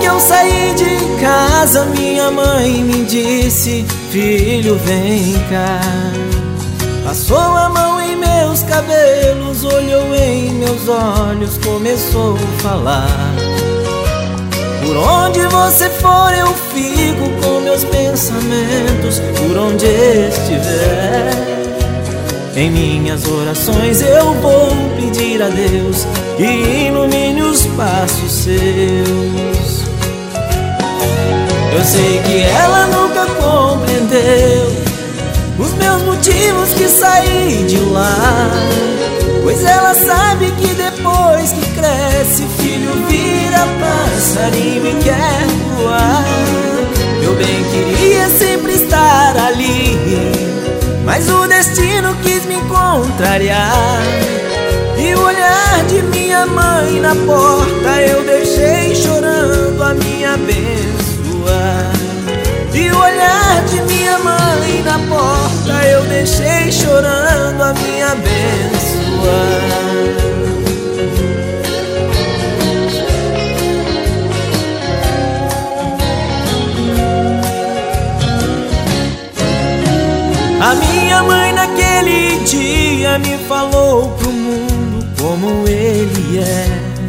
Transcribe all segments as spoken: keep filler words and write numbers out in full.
eu saí de casa, minha mãe me disse: filho, vem cá. Passou a mão em meus cabelos, olhou em meus olhos, começou a falar: por onde você for eu fico com meus pensamentos, por onde estiver. Em minhas orações eu vou pedir a Deus que ilumine os passos seus. Eu sei que ela nunca compreendeu os meus motivos que saí de lá, pois ela sabe que depois que cresce, filho vira passarinho e quer voar. Eu bem queria sempre estar ali, mas o destino quis me contrariar. E o olhar de minha mãe na porta eu deixei chorando a me abençoar. E o olhar de minha mãe na porta eu deixei chorando a me abençoar. A minha mãe naquele dia me falou pro mundo como ele é.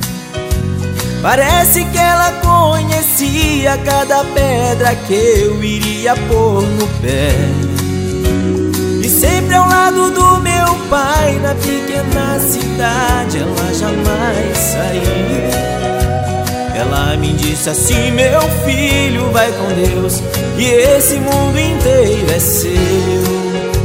Parece que ela conhecia cada pedra que eu iria pôr no pé. E sempre ao lado do meu pai, na pequena cidade, ela jamais saiu. Ela me disse assim: meu filho, vai com Deus, que esse mundo inteiro é seu.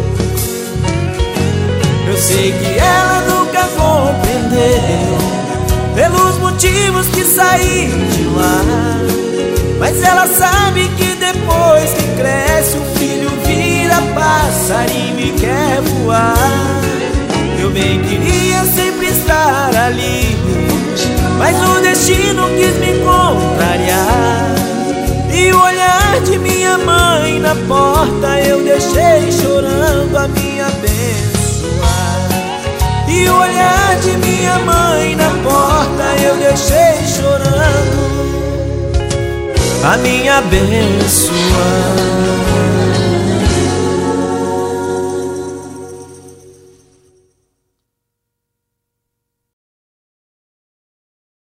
Eu sei que ela nunca compreendeu pelos motivos que saí de lá, mas ela sabe que depois que cresce o filho vira passarinho e quer voar. Eu bem queria sempre estar ali, mas o destino quis me contrariar. E o olhar de minha mãe na porta eu deixei chorando a me abençoar. E o olhar de minha mãe na porta eu deixei chorando a me abençoar.